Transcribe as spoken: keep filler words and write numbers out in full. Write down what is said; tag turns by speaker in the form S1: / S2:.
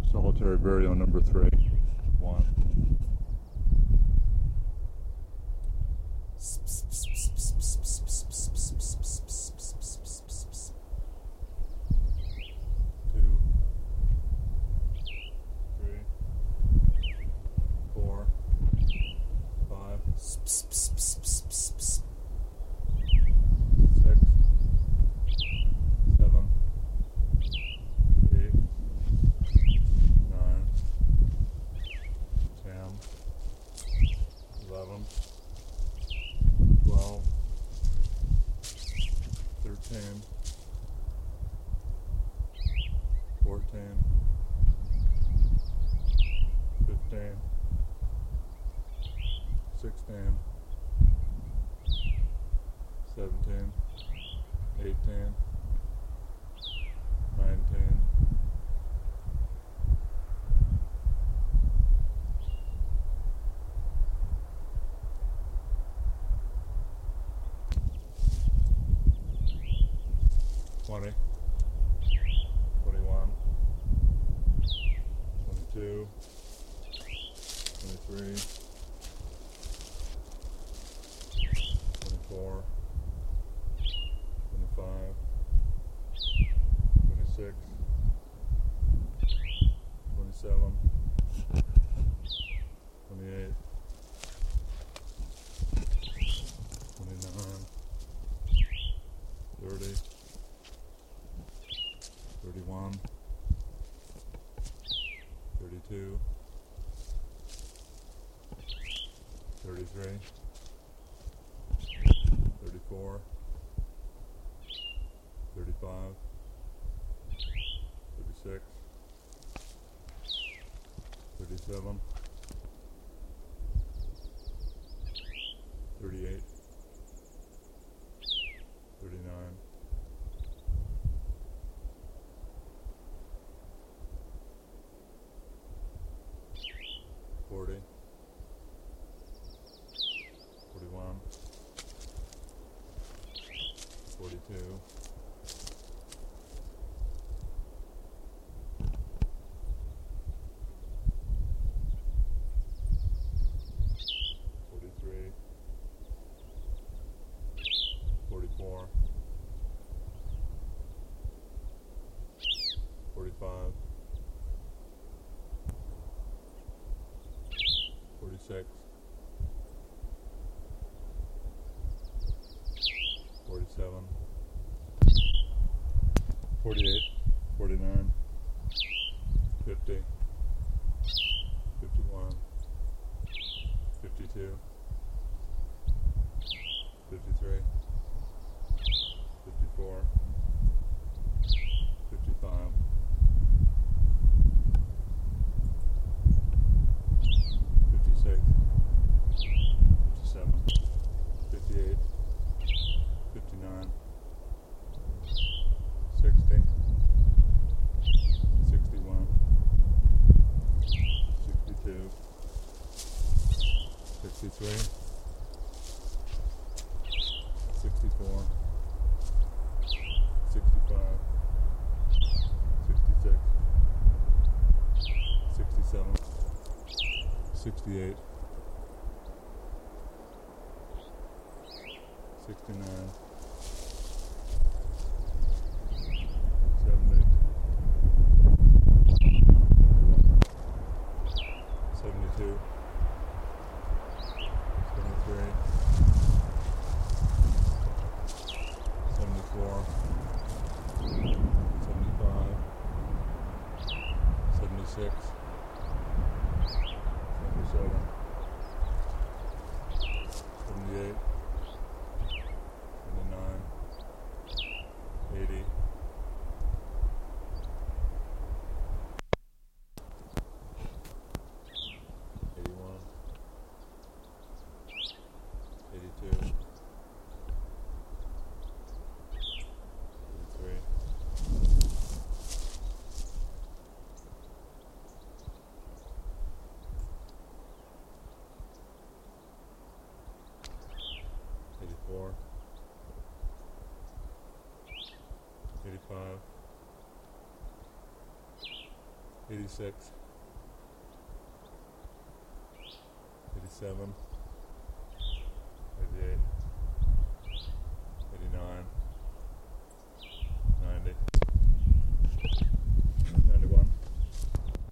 S1: Solitary burial number three. One. Two. Three. Four. Five. Six. Seven. Eight. Nine. Ten. Eleven. Twelve. Thirteen. Fourteen. Fifteen. Sixteen. Seventeen. Eighteen. Nineteen. Twenty. Twenty-one. Twenty-two. Twenty-three. Twenty-four. Twenty-five. Twenty-six. Twenty-seven. Twenty-eight. Twenty-nine. Thirty. Thirty-one. Thirty-two. Thirty-three. Thirty-four. Thirty-five. Thirty-six. Thirty-seven. Thirty-eight. Thirty-nine. Forty. Forty-one. Forty-two. Forty-three. Forty-four. Forty-five. Forty-six. Forty-seven. Forty-eight. Forty-nine. Fifty. Fifty-one. Fifty-two. Fifty-three. Fifty-four. Fifty-five. Fifty-six. Fifty-seven. Fifty-eight. Fifty-nine. Sixty. Sixty-one. Sixty-two. Sixty-three. Sixty-four. Sixty-five. Sixty-six. Sixty-seven. Sixty-eight. Sixty-nine. Seventy. Seventy-two. Seventy-three. Seventy-four. Seventy-five. Seventy-six. Seventy-seven. Seventy-eight. Seventy-nine. Eighty. Eighty-one. Eighty-two. Eighty-three. eighty-six, eighty-seven,